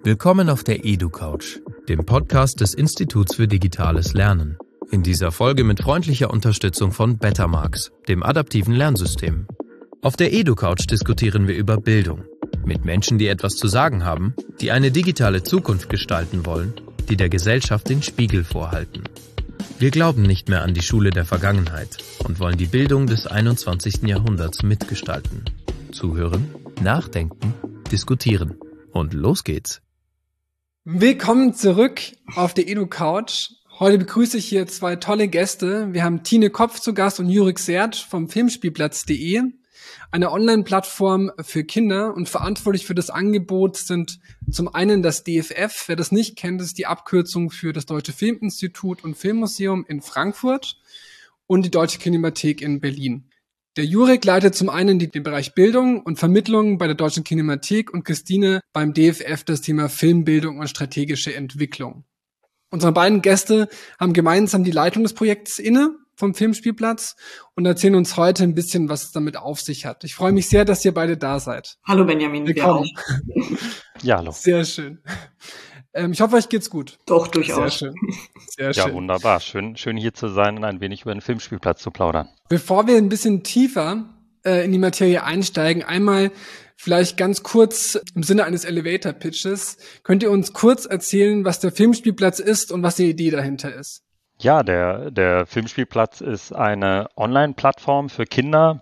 Willkommen auf der EduCouch, dem Podcast des Instituts für digitales Lernen. In dieser Folge mit freundlicher Unterstützung von Bettermarks, dem adaptiven Lernsystem. Auf der EduCouch diskutieren wir über Bildung. Mit Menschen, die etwas zu sagen haben, die eine digitale Zukunft gestalten wollen, die der Gesellschaft den Spiegel vorhalten. Wir glauben nicht mehr an die Schule der Vergangenheit und wollen die Bildung des 21. Jahrhunderts mitgestalten. Zuhören, nachdenken, diskutieren. Und los geht's. Willkommen zurück auf der EduCouch. Heute begrüße ich hier zwei tolle Gäste. Wir haben Tine Kopf zu Gast und Jurek Sert vom Filmspielplatz.de, eine Online-Plattform für Kinder, und verantwortlich für das Angebot sind zum einen das DFF. Wer das nicht kennt, ist die Abkürzung für das Deutsche Filminstitut und Filmmuseum in Frankfurt und die Deutsche Kinemathek in Berlin. Der Jurek leitet zum einen den Bereich Bildung und Vermittlung bei der Deutschen Kinemathek und Christine beim DFF das Thema Filmbildung und strategische Entwicklung. Unsere beiden Gäste haben gemeinsam die Leitung des Projekts inne vom Filmspielplatz und erzählen uns heute ein bisschen, was es damit auf sich hat. Ich freue mich sehr, dass ihr beide da seid. Hallo Benjamin. Willkommen. Ja, hallo. Sehr schön. Ich hoffe, euch geht's gut. Doch, durchaus. Sehr schön. Sehr Ja, schön. wunderbar. Schön hier zu sein und ein wenig über den Filmspielplatz zu plaudern. Bevor wir ein bisschen tiefer in die Materie einsteigen, einmal vielleicht ganz kurz im Sinne eines Elevator-Pitches, könnt ihr uns kurz erzählen, was der Filmspielplatz ist und was die Idee dahinter ist? Ja, der Filmspielplatz ist eine Online-Plattform für Kinder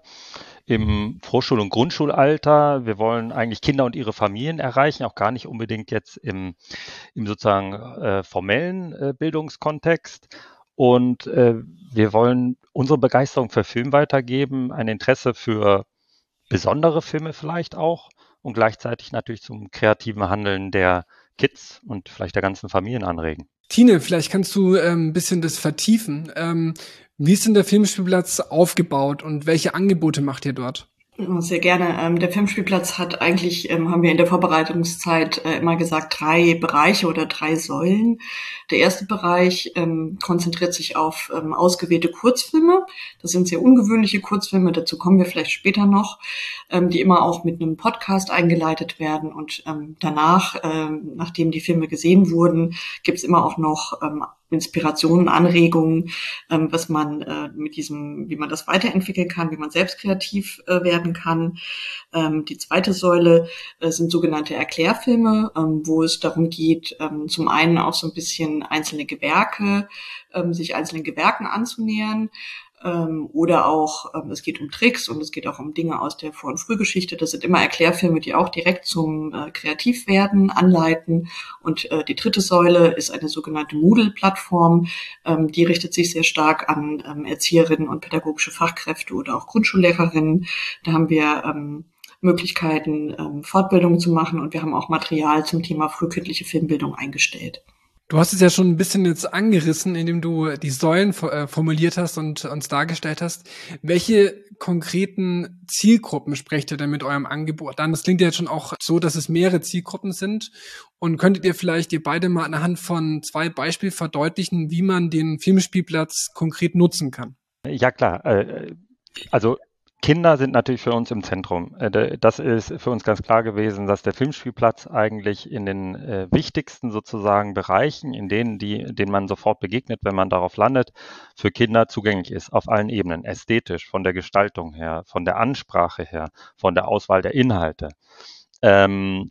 im Vorschul- und Grundschulalter. Wir wollen eigentlich Kinder und ihre Familien erreichen, auch gar nicht unbedingt jetzt im sozusagen formellen Bildungskontext. Und wir wollen unsere Begeisterung für Film weitergeben, ein Interesse für besondere Filme vielleicht auch und gleichzeitig natürlich zum kreativen Handeln der Kids und vielleicht der ganzen Familien anregen. Tine, vielleicht kannst du ein bisschen das vertiefen. Wie ist denn der Filmspielplatz aufgebaut und welche Angebote macht ihr dort? Sehr gerne. Der Filmspielplatz hat eigentlich, haben wir in der Vorbereitungszeit immer gesagt, 3 Bereiche oder 3 Säulen. Der erste Bereich konzentriert sich auf ausgewählte Kurzfilme. Das sind sehr ungewöhnliche Kurzfilme, dazu kommen wir vielleicht später noch, die immer auch mit einem Podcast eingeleitet werden. Und danach, nachdem die Filme gesehen wurden, gibt's immer auch noch Inspirationen, Anregungen, was man wie man das weiterentwickeln kann, wie man selbst kreativ werden kann. Die zweite Säule sind sogenannte Erklärfilme, wo es darum geht, zum einen auch so ein bisschen sich einzelnen Gewerken anzunähern. Oder auch, es geht um Tricks und es geht auch um Dinge aus der Vor- und Frühgeschichte. Das sind immer Erklärfilme, die auch direkt zum Kreativwerden anleiten. Und die dritte Säule ist eine sogenannte Moodle-Plattform. Die richtet sich sehr stark an Erzieherinnen und pädagogische Fachkräfte oder auch Grundschullehrerinnen. Da haben wir Möglichkeiten, Fortbildungen zu machen, und wir haben auch Material zum Thema frühkindliche Filmbildung eingestellt. Du hast es ja schon ein bisschen jetzt angerissen, indem du die Säulen formuliert hast und uns dargestellt hast. Welche konkreten Zielgruppen sprecht ihr denn mit eurem Angebot an? Das klingt ja jetzt schon auch so, dass es mehrere Zielgruppen sind. Und könntet ihr beide mal anhand von 2 Beispielen verdeutlichen, wie man den Filmspielplatz konkret nutzen kann? Ja, klar. Also Kinder sind natürlich für uns im Zentrum. Das ist für uns ganz klar gewesen, dass der Filmspielplatz eigentlich in den wichtigsten sozusagen Bereichen, denen man sofort begegnet, wenn man darauf landet, für Kinder zugänglich ist, auf allen Ebenen, ästhetisch, von der Gestaltung her, von der Ansprache her, von der Auswahl der Inhalte. Wir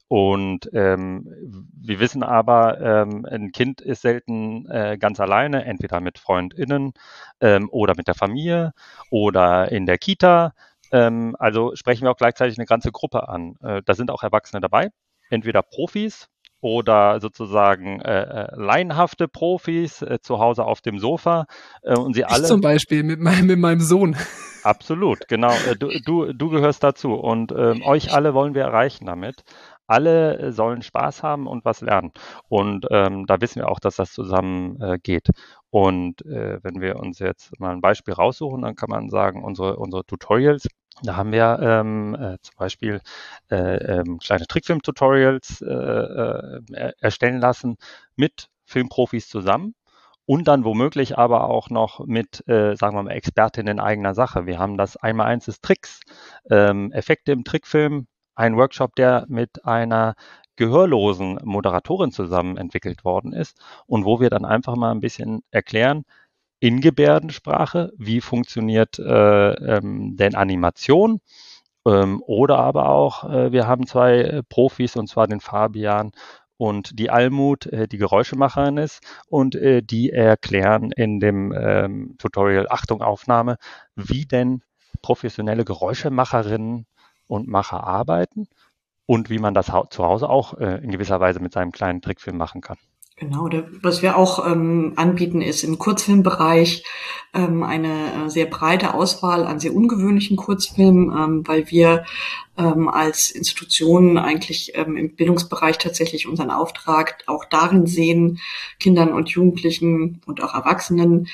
wissen aber, ein Kind ist selten ganz alleine, entweder mit FreundInnen oder mit der Familie oder in der Kita. Also sprechen wir auch gleichzeitig eine ganze Gruppe an. Da sind auch Erwachsene dabei, entweder Profis oder sozusagen laienhafte Profis zu Hause auf dem Sofa. Und sie alle. Ich zum Beispiel mit meinem Sohn. Absolut, genau. Du gehörst dazu, und euch alle wollen wir erreichen damit. Alle sollen Spaß haben und was lernen. Und da wissen wir auch, dass das zusammen geht. Und wenn wir uns jetzt mal ein Beispiel raussuchen, dann kann man sagen, unsere Tutorials, da haben wir zum Beispiel kleine Trickfilm-Tutorials erstellen lassen mit Filmprofis zusammen. Und dann womöglich aber auch noch mit, sagen wir mal, Expertinnen eigener Sache. Wir haben das 1x1 des Tricks, Effekte im Trickfilm, ein Workshop, der mit einer gehörlosen Moderatorin zusammen entwickelt worden ist und wo wir dann einfach mal ein bisschen erklären, in Gebärdensprache, wie funktioniert denn Animation, oder aber auch, wir haben zwei Profis, und zwar den Fabian und die Almut, die Geräuschemacherin ist, und die erklären in dem Tutorial, Achtung, Aufnahme, wie denn professionelle Geräuschemacherinnen und Macher arbeiten und wie man das zu Hause auch in gewisser Weise mit seinem kleinen Trickfilm machen kann. Genau, was wir auch anbieten, ist im Kurzfilmbereich eine sehr breite Auswahl an sehr ungewöhnlichen Kurzfilmen, weil wir als Institution eigentlich im Bildungsbereich tatsächlich unseren Auftrag auch darin sehen, Kindern und Jugendlichen und auch Erwachsenen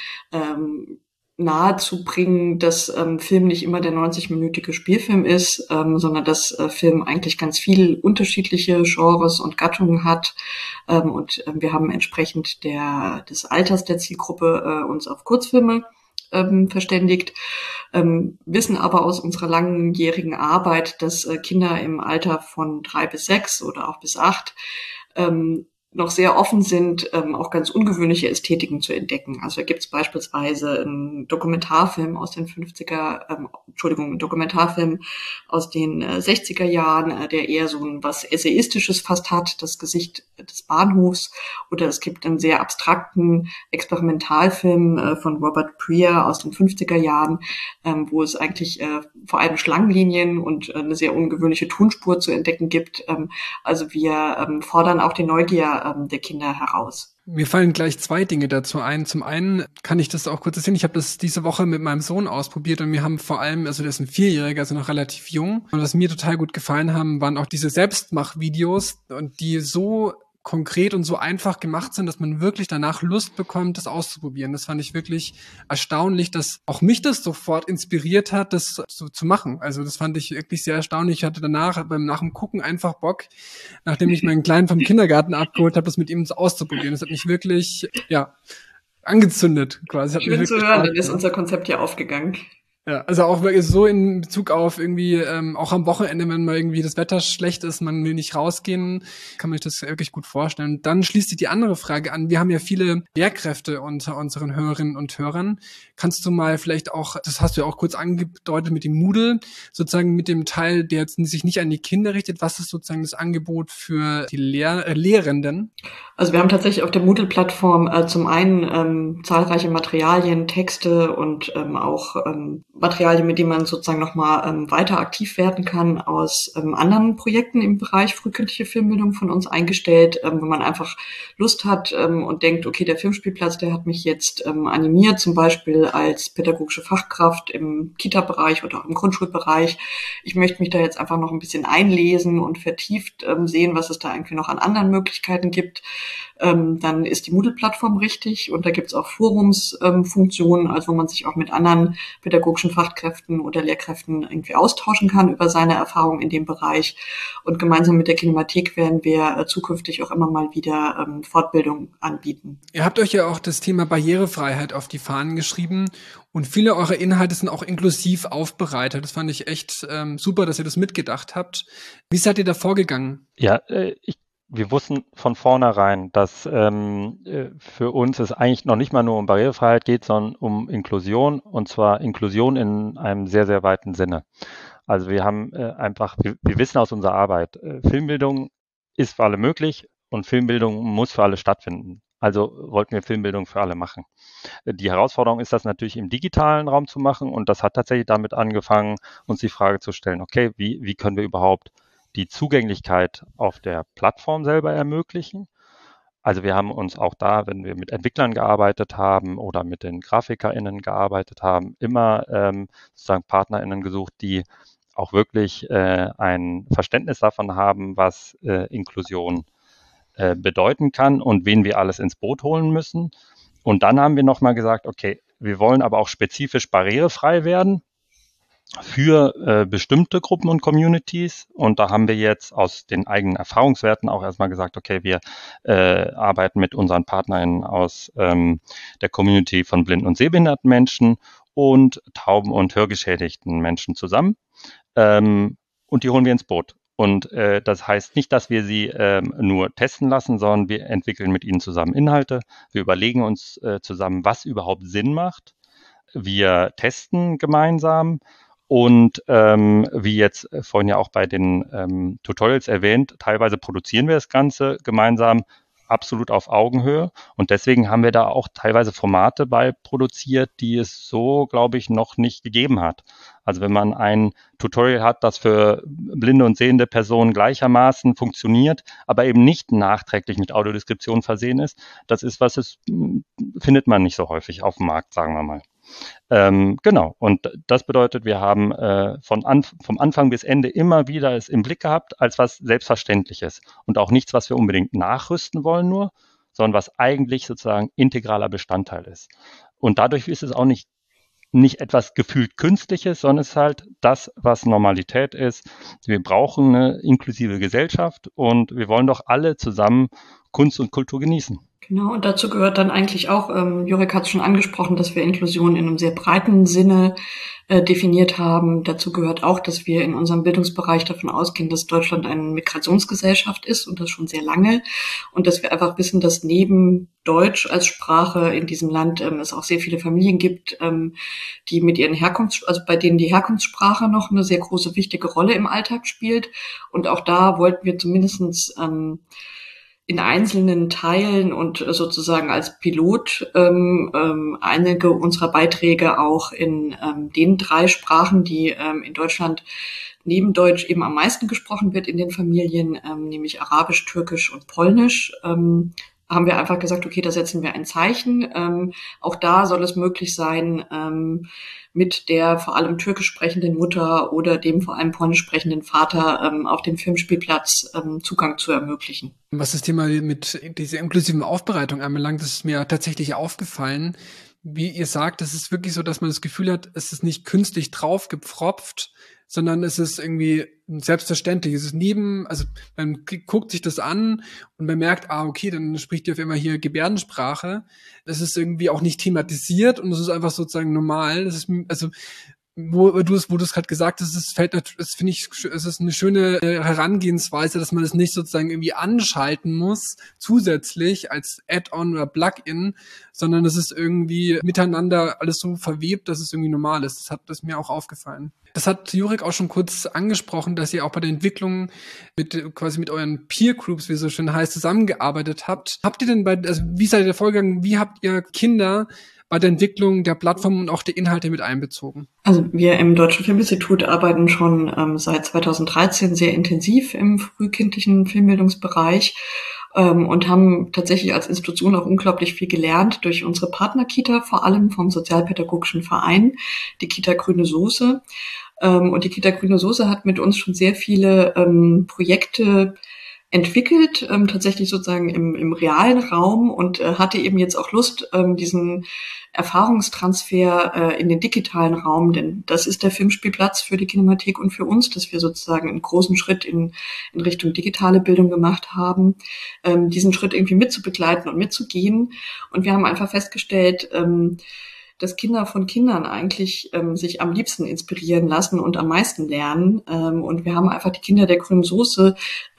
nahezubringen, dass Film nicht immer der 90-minütige Spielfilm ist, sondern dass Film eigentlich ganz viel unterschiedliche Genres und Gattungen hat. Und wir haben entsprechend des Alters der Zielgruppe uns auf Kurzfilme verständigt, wissen aber aus unserer langjährigen Arbeit, dass Kinder im Alter von 3 bis 6 oder auch bis 8 noch sehr offen sind, auch ganz ungewöhnliche Ästhetiken zu entdecken. Also da gibt es beispielsweise einen Dokumentarfilm aus den 50er, einen Dokumentarfilm aus den 60er Jahren, der eher so was Essayistisches fast hat, das Gesicht des Bahnhofs. Oder es gibt einen sehr abstrakten Experimentalfilm von Robert Preer aus den 50er Jahren, wo es eigentlich vor allem Schlangenlinien und eine sehr ungewöhnliche Tonspur zu entdecken gibt. Also wir fordern auch die Neugier der Kinder heraus. Mir fallen gleich zwei Dinge dazu ein. Zum einen kann ich das auch kurz erzählen. Ich habe das diese Woche mit meinem Sohn ausprobiert und wir haben vor allem, also der ist ein 4-Jähriger, also noch relativ jung. Und was mir total gut gefallen haben, waren auch diese Selbstmachvideos, und die so konkret und so einfach gemacht sind, dass man wirklich danach Lust bekommt, das auszuprobieren. Das fand ich wirklich erstaunlich, dass auch mich das sofort inspiriert hat, das so zu machen. Also das fand ich wirklich sehr erstaunlich. Ich hatte danach nach dem Gucken einfach Bock, nachdem ich meinen Kleinen vom Kindergarten abgeholt habe, das mit ihm so auszuprobieren. Das hat mich wirklich, angezündet quasi. Schön zu hören, dann ist unser Konzept ja aufgegangen. Ja, also auch wirklich so in Bezug auf irgendwie, auch am Wochenende, wenn mal irgendwie das Wetter schlecht ist, man will nicht rausgehen, kann man sich das wirklich gut vorstellen. Dann schließt sich die andere Frage an. Wir haben ja viele Lehrkräfte unter unseren Hörerinnen und Hörern. Kannst du mal vielleicht auch, das hast du ja auch kurz angedeutet mit dem Moodle, sozusagen mit dem Teil, der jetzt sich nicht an die Kinder richtet, was ist sozusagen das Angebot für die Lehrenden? Also wir haben tatsächlich auf der Moodle-Plattform zum einen zahlreiche Materialien, Texte und auch Materialien, mit denen man sozusagen nochmal weiter aktiv werden kann, aus anderen Projekten im Bereich frühkindliche Filmbildung von uns eingestellt, wo man einfach Lust hat und denkt, okay, der Filmspielplatz, der hat mich jetzt animiert, zum Beispiel als pädagogische Fachkraft im Kita-Bereich oder auch im Grundschulbereich. Ich möchte mich da jetzt einfach noch ein bisschen einlesen und vertieft sehen, was es da irgendwie noch an anderen Möglichkeiten gibt. Dann ist die Moodle-Plattform richtig, und da gibt's auch Forumsfunktionen, also wo man sich auch mit anderen pädagogischen Fachkräften oder Lehrkräften irgendwie austauschen kann über seine Erfahrungen in dem Bereich. Und gemeinsam mit der Kinemathek werden wir zukünftig auch immer mal wieder Fortbildung anbieten. Ihr habt euch ja auch das Thema Barrierefreiheit auf die Fahnen geschrieben, und viele eurer Inhalte sind auch inklusiv aufbereitet. Das fand ich echt super, dass ihr das mitgedacht habt. Wie seid ihr da vorgegangen? Ja, wir wussten von vornherein, dass für uns es eigentlich noch nicht mal nur um Barrierefreiheit geht, sondern um Inklusion, und zwar Inklusion in einem sehr, sehr weiten Sinne. Also wir haben wir wissen aus unserer Arbeit, Filmbildung ist für alle möglich und Filmbildung muss für alle stattfinden. Also wollten wir Filmbildung für alle machen. Die Herausforderung ist, das natürlich im digitalen Raum zu machen, und das hat tatsächlich damit angefangen, uns die Frage zu stellen, okay, wie können wir überhaupt die Zugänglichkeit auf der Plattform selber ermöglichen. Also wir haben uns auch da, wenn wir mit Entwicklern gearbeitet haben oder mit den GrafikerInnen gearbeitet haben, immer sozusagen PartnerInnen gesucht, die auch wirklich ein Verständnis davon haben, was Inklusion bedeuten kann und wen wir alles ins Boot holen müssen. Und dann haben wir nochmal gesagt, okay, wir wollen aber auch spezifisch barrierefrei werden für bestimmte Gruppen und Communities. Und da haben wir jetzt aus den eigenen Erfahrungswerten auch erstmal gesagt, okay, wir arbeiten mit unseren PartnerInnen aus der Community von blinden und sehbehinderten Menschen und tauben- und hörgeschädigten Menschen zusammen. Und die holen wir ins Boot. Und das heißt nicht, dass wir sie nur testen lassen, sondern wir entwickeln mit ihnen zusammen Inhalte. Wir überlegen uns zusammen, was überhaupt Sinn macht. Wir testen gemeinsam und wie jetzt vorhin ja auch bei den Tutorials erwähnt, teilweise produzieren wir das Ganze gemeinsam absolut auf Augenhöhe und deswegen haben wir da auch teilweise Formate bei produziert, die es so, glaube ich, noch nicht gegeben hat. Also wenn man ein Tutorial hat, das für blinde und sehende Personen gleichermaßen funktioniert, aber eben nicht nachträglich mit Audiodeskription versehen ist, das ist findet man nicht so häufig auf dem Markt, sagen wir mal. Genau, und das bedeutet, wir haben vom Anfang bis Ende immer wieder es im Blick gehabt, als was Selbstverständliches und auch nichts, was wir unbedingt nachrüsten wollen nur, sondern was eigentlich sozusagen integraler Bestandteil ist. Und dadurch ist es auch nicht etwas gefühlt Künstliches, sondern es ist halt das, was Normalität ist. Wir brauchen eine inklusive Gesellschaft und wir wollen doch alle zusammen Kunst und Kultur genießen. Genau, und dazu gehört dann eigentlich auch, Jurek hat es schon angesprochen, dass wir Inklusion in einem sehr breiten Sinne definiert haben. Dazu gehört auch, dass wir in unserem Bildungsbereich davon ausgehen, dass Deutschland eine Migrationsgesellschaft ist und das schon sehr lange. Und dass wir einfach wissen, dass neben Deutsch als Sprache in diesem Land es auch sehr viele Familien gibt, die mit ihren bei denen die Herkunftssprache noch eine sehr große, wichtige Rolle im Alltag spielt. Und auch da wollten wir zumindestens in einzelnen Teilen und sozusagen als Pilot einige unserer Beiträge auch in den 3 Sprachen, die in Deutschland neben Deutsch eben am meisten gesprochen wird in den Familien, nämlich Arabisch, Türkisch und Polnisch, haben wir einfach gesagt, okay, da setzen wir ein Zeichen. Auch da soll es möglich sein, mit der vor allem türkisch sprechenden Mutter oder dem vor allem polnisch sprechenden Vater auf dem Filmspielplatz Zugang zu ermöglichen. Was das Thema mit dieser inklusiven Aufbereitung anbelangt, das ist mir tatsächlich aufgefallen. Wie ihr sagt, es ist wirklich so, dass man das Gefühl hat, es ist nicht künstlich draufgepfropft, sondern es ist irgendwie selbstverständlich. Es ist also man guckt sich das an und man merkt, okay, dann spricht ihr auf einmal hier Gebärdensprache. Es ist irgendwie auch nicht thematisiert und es ist einfach sozusagen normal. Das ist, also, wo du es gerade gesagt hast, es ist eine schöne Herangehensweise, dass man es nicht sozusagen irgendwie anschalten muss, zusätzlich als Add-on oder Plugin, sondern es ist irgendwie miteinander alles so verwebt, dass es irgendwie normal ist. Das ist mir auch aufgefallen. Das hat Jurek auch schon kurz angesprochen, dass ihr auch bei der Entwicklung mit euren Peer Groups, wie es so schön heißt, zusammengearbeitet habt. Habt ihr denn wie seid ihr vorgegangen? Wie habt ihr Kinder bei der Entwicklung der Plattform und auch der Inhalte mit einbezogen? Also wir im Deutschen Filminstitut arbeiten schon seit 2013 sehr intensiv im frühkindlichen Filmbildungsbereich und haben tatsächlich als Institution auch unglaublich viel gelernt durch unsere Partnerkita, vor allem vom Sozialpädagogischen Verein, die Kita Grüne Soße. Und die Kita Grüne Soße hat mit uns schon sehr viele Projekte entwickelt, tatsächlich sozusagen im realen Raum und hatte eben jetzt auch Lust, diesen Erfahrungstransfer in den digitalen Raum, denn das ist der Filmspielplatz für die Kinemathek und für uns, dass wir sozusagen einen großen Schritt in Richtung digitale Bildung gemacht haben, diesen Schritt irgendwie mitzubegleiten und mitzugehen. Und wir haben einfach festgestellt, dass Kinder von Kindern eigentlich sich am liebsten inspirieren lassen und am meisten lernen. Und wir haben einfach die Kinder der Grünen Soße.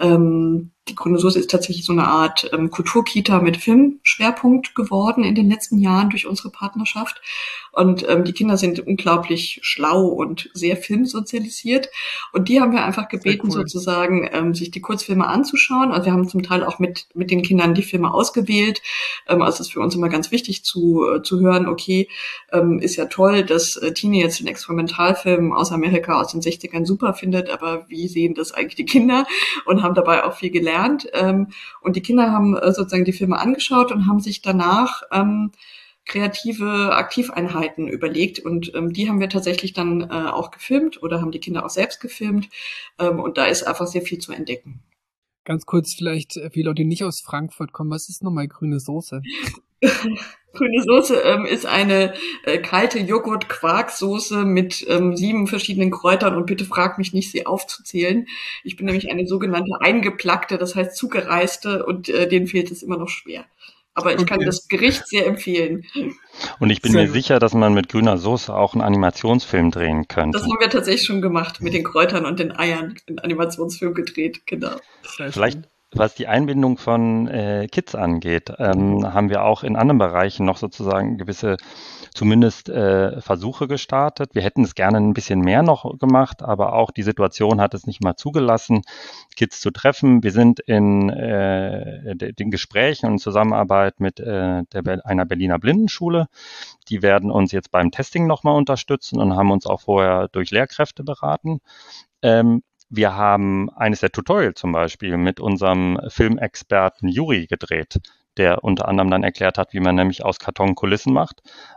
Die Grüne Soße ist tatsächlich so eine Art Kulturkita mit Filmschwerpunkt geworden in den letzten Jahren durch unsere Partnerschaft. Und die Kinder sind unglaublich schlau und sehr filmsozialisiert. Und die haben wir einfach gebeten, sozusagen, sich die Kurzfilme anzuschauen. Also wir haben zum Teil auch mit den Kindern die Filme ausgewählt. Also es ist für uns immer ganz wichtig zu hören, okay, ist ja toll, dass Tine jetzt den Experimentalfilm aus Amerika aus den 60ern super findet, aber wie sehen das eigentlich die Kinder? Und haben dabei auch viel gelernt. Und die Kinder haben sozusagen die Filme angeschaut und haben sich danach kreative Aktiveinheiten überlegt und die haben wir tatsächlich dann auch gefilmt oder haben die Kinder auch selbst gefilmt und da ist einfach sehr viel zu entdecken. Ganz kurz vielleicht für die Leute, die nicht aus Frankfurt kommen, was ist nochmal grüne Soße? Grüne Soße ist eine kalte Joghurt-Quark-Soße mit 7 verschiedenen Kräutern und bitte frag mich nicht, sie aufzuzählen. Ich bin nämlich eine sogenannte Eingeplackte, das heißt Zugereiste und denen fehlt es immer noch schwer. Aber ich kann das Gericht sehr empfehlen. Und ich bin mir sicher, dass man mit grüner Soße auch einen Animationsfilm drehen könnte. Das haben wir tatsächlich schon gemacht, mit den Kräutern und den Eiern, einen Animationsfilm gedreht, genau. Vielleicht, was die Einbindung von Kids angeht, haben wir auch in anderen Bereichen noch sozusagen gewisse, zumindest Versuche gestartet. Wir hätten es gerne ein bisschen mehr noch gemacht, aber auch die Situation hat es nicht mal zugelassen, Kids zu treffen. Wir sind in den Gesprächen und in Zusammenarbeit mit einer Berliner Blindenschule. Die werden uns jetzt beim Testing nochmal unterstützen und haben uns auch vorher durch Lehrkräfte beraten. Wir haben eines der Tutorials zum Beispiel mit unserem Filmexperten Juri gedreht, der unter anderem dann erklärt hat, wie man nämlich aus Karton Kulissen macht.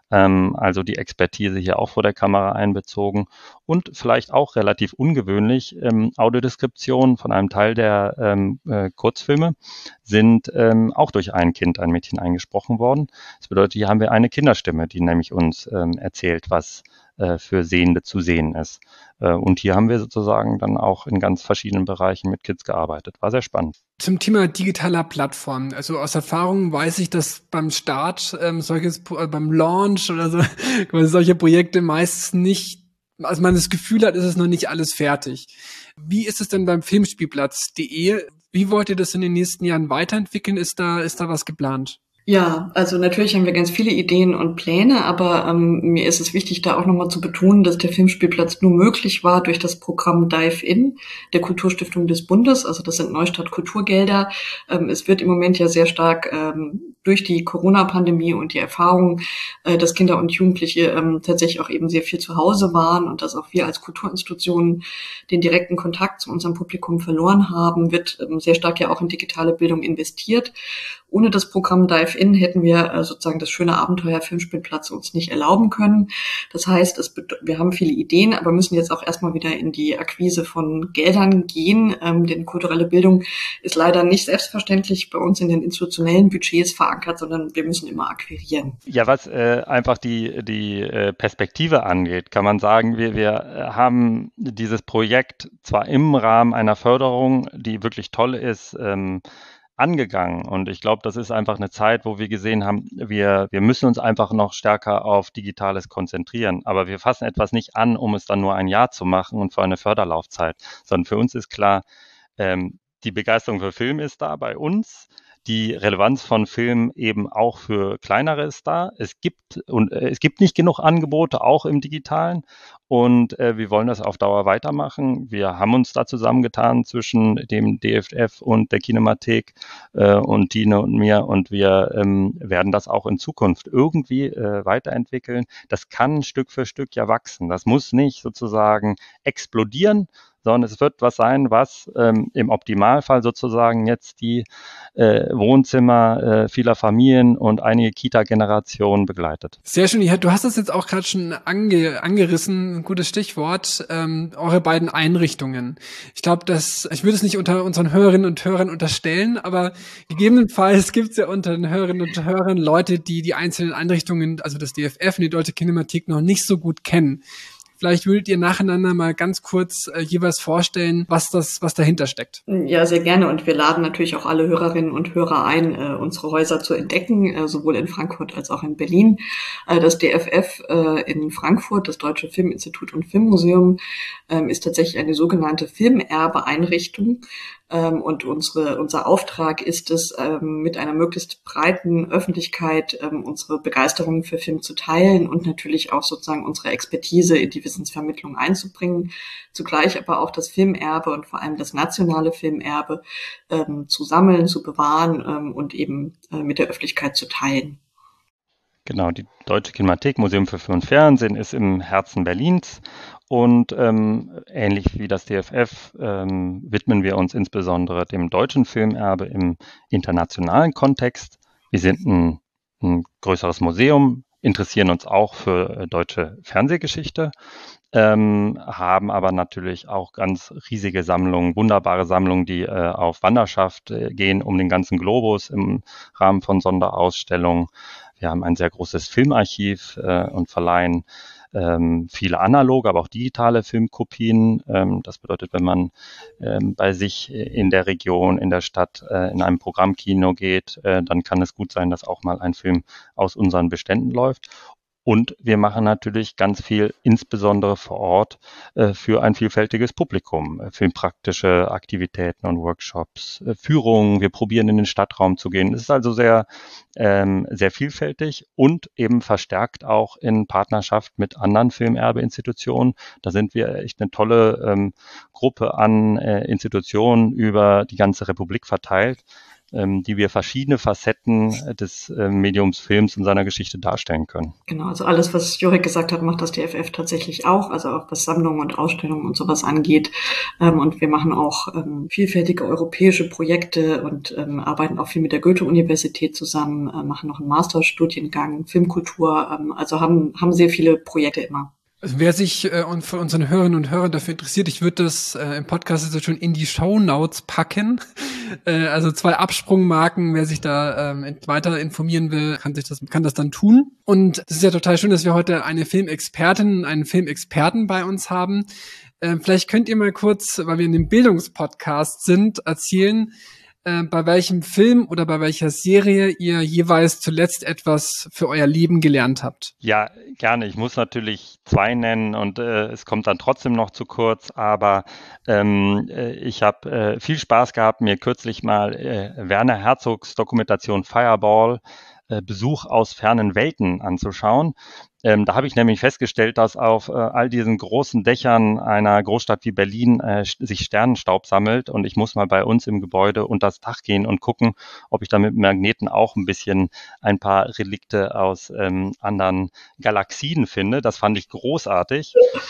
Also die Expertise hier auch vor der Kamera einbezogen und vielleicht auch relativ ungewöhnlich, Audiodeskription von einem Teil der Kurzfilme sind auch durch ein Mädchen eingesprochen worden. Das bedeutet, hier haben wir eine Kinderstimme, die nämlich uns erzählt, was für Sehende zu sehen ist. Und hier haben wir sozusagen dann auch in ganz verschiedenen Bereichen mit Kids gearbeitet. War sehr spannend. Zum Thema digitaler Plattformen. Also aus Erfahrung weiß ich, dass beim Start beim Launch oder so solche Projekte meistens nicht, also man das Gefühl hat, ist es noch nicht alles fertig. Wie ist es denn beim Filmspielplatz.de? Wie wollt ihr das in den nächsten Jahren weiterentwickeln? Ist da was geplant? Ja, also natürlich haben wir ganz viele Ideen und Pläne, aber mir ist es wichtig, da auch nochmal zu betonen, dass der Filmspielplatz nur möglich war durch das Programm Dive-In der Kulturstiftung des Bundes. Also das sind Neustadt Kulturgelder. Es wird im Moment ja sehr stark durch die Corona-Pandemie und die Erfahrung, dass Kinder und Jugendliche tatsächlich auch eben sehr viel zu Hause waren und dass auch wir als Kulturinstitutionen den direkten Kontakt zu unserem Publikum verloren haben, wird sehr stark ja auch in digitale Bildung investiert. Ohne das Programm Dive-In hätten wir sozusagen das schöne Abenteuer Filmspielplatz uns nicht erlauben können. Das heißt, wir haben viele Ideen, aber müssen jetzt auch erstmal wieder in die Akquise von Geldern gehen. Denn kulturelle Bildung ist leider nicht selbstverständlich bei uns in den institutionellen Budgets verankert, sondern wir müssen immer akquirieren. Ja, was einfach die Perspektive angeht, kann man sagen, wir haben dieses Projekt zwar im Rahmen einer Förderung, die wirklich toll ist, angegangen. Und ich glaube, das ist einfach eine Zeit, wo wir gesehen haben, wir müssen uns einfach noch stärker auf Digitales konzentrieren. Aber wir fassen etwas nicht an, um es dann nur ein Jahr zu machen und für eine Förderlaufzeit. Sondern für uns ist klar, die Begeisterung für Film ist da bei uns. Die Relevanz von Film eben auch für Kleinere ist da. Es gibt nicht genug Angebote, auch im Digitalen. Und wir wollen das auf Dauer weitermachen. Wir haben uns da zusammengetan zwischen dem DFF und der Kinemathek und Tine und mir. Und wir werden das auch in Zukunft irgendwie weiterentwickeln. Das kann Stück für Stück ja wachsen. Das muss nicht sozusagen explodieren, sondern es wird was sein, was im Optimalfall sozusagen jetzt die Wohnzimmer vieler Familien und einige Kita-Generationen begleitet. Sehr schön. Ja, du hast das jetzt auch gerade schon angerissen, ein gutes Stichwort, eure beiden Einrichtungen. Ich glaube, ich würde es nicht unter unseren Hörerinnen und Hörern unterstellen, aber gegebenenfalls gibt es ja unter den Hörerinnen und Hörern Leute, die die einzelnen Einrichtungen, also das DFF und die Deutsche Kinemathek, noch nicht so gut kennen. Vielleicht würdet ihr nacheinander mal ganz kurz jeweils vorstellen, was dahinter steckt. Ja, sehr gerne. Und wir laden natürlich auch alle Hörerinnen und Hörer ein, unsere Häuser zu entdecken, sowohl in Frankfurt als auch in Berlin. Das DFF in Frankfurt, das Deutsche Filminstitut und Filmmuseum, ist tatsächlich eine sogenannte Filmerbe-Einrichtung. Und unser Auftrag ist es, mit einer möglichst breiten Öffentlichkeit unsere Begeisterung für Film zu teilen und natürlich auch sozusagen unsere Expertise in die Wissensvermittlung einzubringen, zugleich aber auch das Filmerbe und vor allem das nationale Filmerbe zu sammeln, zu bewahren und eben mit der Öffentlichkeit zu teilen. Genau, die Deutsche Kinemathek, Museum für Film und Fernsehen, ist im Herzen Berlins. Und ähnlich wie das DFF widmen wir uns insbesondere dem deutschen Filmerbe im internationalen Kontext. Wir sind ein größeres Museum, interessieren uns auch für deutsche Fernsehgeschichte, haben aber natürlich auch ganz riesige Sammlungen, wunderbare Sammlungen, die auf Wanderschaft gehen um den ganzen Globus im Rahmen von Sonderausstellungen. Wir haben ein sehr großes Filmarchiv und verleihen viele analoge, aber auch digitale Filmkopien. Das bedeutet, wenn man bei sich in der Region, in der Stadt, in einem Programmkino geht, dann kann es gut sein, dass auch mal ein Film aus unseren Beständen läuft. Und wir machen natürlich ganz viel, insbesondere vor Ort, für ein vielfältiges Publikum. Filmpraktische Aktivitäten und Workshops, Führungen. Wir probieren in den Stadtraum zu gehen. Es ist also sehr vielfältig und eben verstärkt auch in Partnerschaft mit anderen Filmerbeinstitutionen. Da sind wir echt eine tolle Gruppe an Institutionen über die ganze Republik verteilt, die wir verschiedene Facetten des Mediums Films und seiner Geschichte darstellen können. Genau, also alles, was Jurek gesagt hat, macht das DFF tatsächlich auch, also auch was Sammlungen und Ausstellungen und sowas angeht. Und wir machen auch vielfältige europäische Projekte und arbeiten auch viel mit der Goethe-Universität zusammen, machen noch einen Masterstudiengang Filmkultur, also haben sehr viele Projekte immer. Also wer sich von unseren Hörerinnen und Hörern dafür interessiert, ich würde das im Podcast also schon in die Shownotes packen. Also 2 Absprungmarken, wer sich da weiter informieren will, kann das dann tun. Und es ist ja total schön, dass wir heute eine Filmexpertin, einen Filmexperten bei uns haben. Vielleicht könnt ihr mal kurz, weil wir in dem Bildungspodcast sind, erzählen, bei welchem Film oder bei welcher Serie ihr jeweils zuletzt etwas für euer Leben gelernt habt. Ja, gerne. Ich muss natürlich 2 nennen und es kommt dann trotzdem noch zu kurz, aber ich habe viel Spaß gehabt, mir kürzlich mal Werner Herzogs Dokumentation Fireball, Besuch aus fernen Welten anzuschauen. Da habe ich nämlich festgestellt, dass auf all diesen großen Dächern einer Großstadt wie Berlin sich Sternenstaub sammelt und ich muss mal bei uns im Gebäude unter das Dach gehen und gucken, ob ich da mit Magneten auch ein bisschen ein paar Relikte aus anderen Galaxien finde. Das fand ich großartig.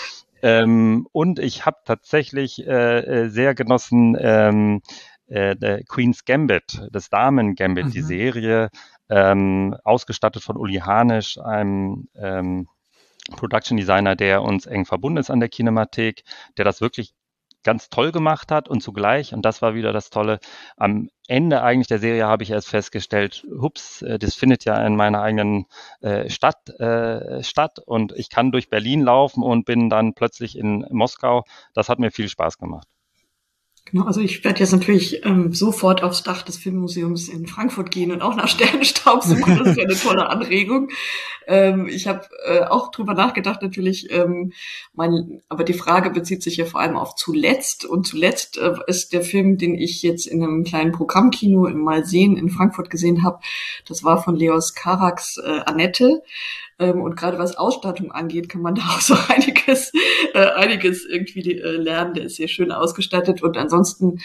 Und ich habe tatsächlich sehr genossen Queen's Gambit, das Damen-Gambit, die Serie, ausgestattet von Uli Hanisch, einem Production Designer, der uns eng verbunden ist an der Kinemathek, der das wirklich ganz toll gemacht hat und zugleich, und das war wieder das Tolle, am Ende eigentlich der Serie habe ich erst festgestellt, hups, das findet ja in meiner eigenen Stadt statt und ich kann durch Berlin laufen und bin dann plötzlich in Moskau. Das hat mir viel Spaß gemacht. Genau, also ich werde jetzt natürlich sofort aufs Dach des Filmmuseums in Frankfurt gehen und auch nach Sternenstaub suchen. Das ist ja eine tolle Anregung. Ich habe auch drüber nachgedacht natürlich, aber die Frage bezieht sich ja vor allem auf Zuletzt. Und zuletzt ist der Film, den ich jetzt in einem kleinen Programmkino im Malsehen in Frankfurt gesehen habe, das war von Leos Carax Annette. Und gerade was Ausstattung angeht, kann man da auch so einiges irgendwie lernen. Der ist sehr schön ausgestattet und ansonsten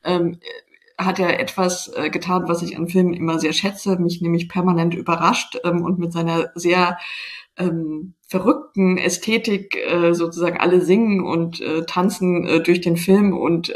hat er etwas getan, was ich an Filmen immer sehr schätze, mich nämlich permanent überrascht und mit seiner sehr verrückten Ästhetik sozusagen alle singen und tanzen durch den Film und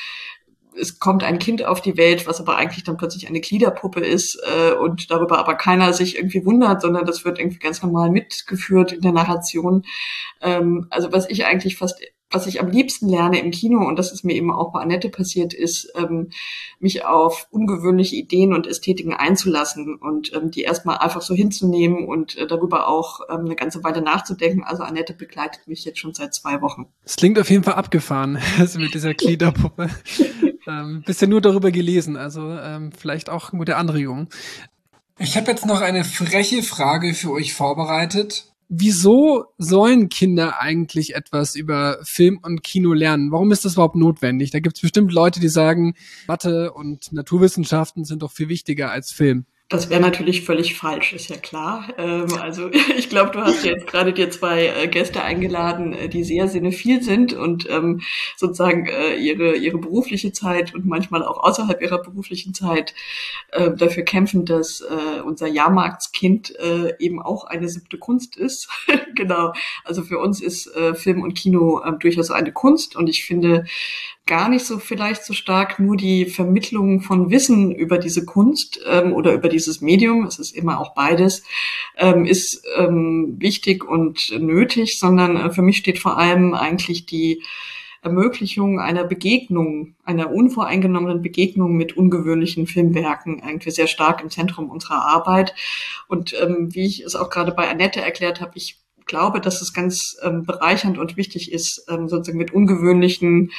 es kommt ein Kind auf die Welt, was aber eigentlich dann plötzlich eine Gliederpuppe ist und darüber aber keiner sich irgendwie wundert, sondern das wird irgendwie ganz normal mitgeführt in der Narration. Also was ich am liebsten lerne im Kino, und das ist mir eben auch bei Annette passiert, ist, mich auf ungewöhnliche Ideen und Ästhetiken einzulassen und die erstmal einfach so hinzunehmen und darüber auch eine ganze Weile nachzudenken. Also Annette begleitet mich jetzt schon seit 2 Wochen. Es klingt auf jeden Fall abgefahren, also mit dieser Gliederpuppe. Bisher nur darüber gelesen, also vielleicht auch eine gute Anregung. Ich habe jetzt noch eine freche Frage für euch vorbereitet. Wieso sollen Kinder eigentlich etwas über Film und Kino lernen? Warum ist das überhaupt notwendig? Da gibt es bestimmt Leute, die sagen, Mathe und Naturwissenschaften sind doch viel wichtiger als Film. Das wäre natürlich völlig falsch, ist ja klar. Also ich glaube, du hast jetzt gerade dir 2 Gäste eingeladen, die sehr cinephil sind und sozusagen ihre berufliche Zeit und manchmal auch außerhalb ihrer beruflichen Zeit dafür kämpfen, dass unser Jahrmarktskind eben auch eine 7. Kunst ist. Genau. Also für uns ist Film und Kino durchaus eine Kunst und ich finde gar nicht so vielleicht so stark nur die Vermittlung von Wissen über diese Kunst oder über dieses Medium, es ist immer auch beides, ist wichtig und nötig, sondern für mich steht vor allem eigentlich die Ermöglichung einer Begegnung, einer unvoreingenommenen Begegnung mit ungewöhnlichen Filmwerken irgendwie sehr stark im Zentrum unserer Arbeit. Und wie ich es auch gerade bei Annette erklärt habe, ich glaube, dass es ganz bereichernd und wichtig ist, sozusagen mit ungewöhnlichen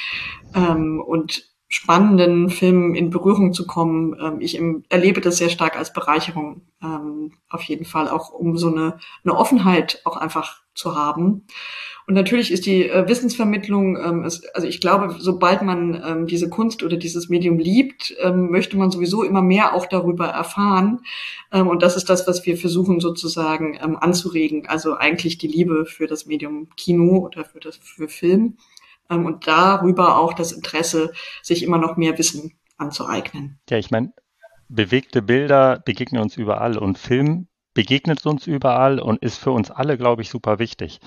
und spannenden Filmen in Berührung zu kommen. Ich erlebe das sehr stark als Bereicherung, auf jeden Fall, auch um so eine Offenheit auch einfach zu haben. Und natürlich ist die Wissensvermittlung, also ich glaube, sobald man diese Kunst oder dieses Medium liebt, möchte man sowieso immer mehr auch darüber erfahren. Und das ist das, was wir versuchen sozusagen anzuregen. Also eigentlich die Liebe für das Medium Kino oder für Film. Und darüber auch das Interesse, sich immer noch mehr Wissen anzueignen. Ja, ich meine, bewegte Bilder begegnen uns überall und Film begegnet uns überall und ist für uns alle, glaube ich, super wichtig.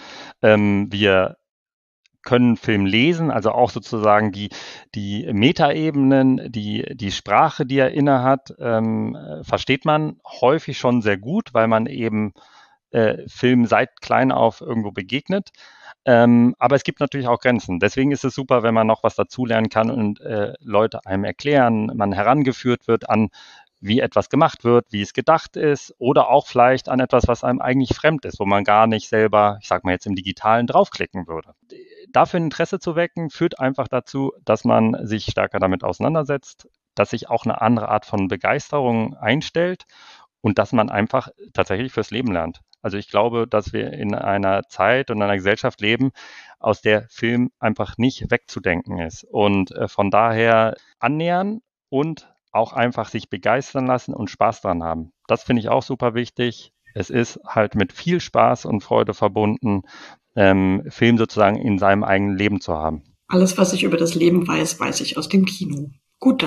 Wir können Film lesen, also auch sozusagen die Metaebenen, die Sprache, die er innehat, versteht man häufig schon sehr gut, weil man eben Film seit klein auf irgendwo begegnet. Aber es gibt natürlich auch Grenzen. Deswegen ist es super, wenn man noch was dazulernen kann und Leute einem erklären, man herangeführt wird an, wie etwas gemacht wird, wie es gedacht ist oder auch vielleicht an etwas, was einem eigentlich fremd ist, wo man gar nicht selber, ich sag mal jetzt im Digitalen, draufklicken würde. Dafür ein Interesse zu wecken, führt einfach dazu, dass man sich stärker damit auseinandersetzt, dass sich auch eine andere Art von Begeisterung einstellt und dass man einfach tatsächlich fürs Leben lernt. Also ich glaube, dass wir in einer Zeit und einer Gesellschaft leben, aus der Film einfach nicht wegzudenken ist. Und von daher annähern und auch einfach sich begeistern lassen und Spaß dran haben. Das finde ich auch super wichtig. Es ist halt mit viel Spaß und Freude verbunden, Film sozusagen in seinem eigenen Leben zu haben. Alles, was ich über das Leben weiß, weiß ich aus dem Kino. Gut da.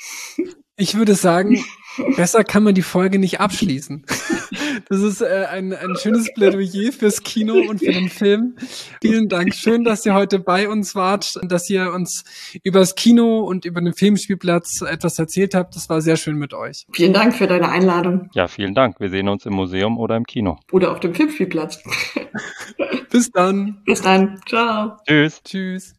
Ich würde sagen, besser kann man die Folge nicht abschließen. Das ist ein schönes Plädoyer fürs Kino und für den Film. Vielen Dank. Schön, dass ihr heute bei uns wart und dass ihr uns über das Kino und über den Filmspielplatz etwas erzählt habt. Das war sehr schön mit euch. Vielen Dank für deine Einladung. Ja, vielen Dank. Wir sehen uns im Museum oder im Kino. Oder auf dem Filmspielplatz. Bis dann. Bis dann. Ciao. Tschüss. Tschüss.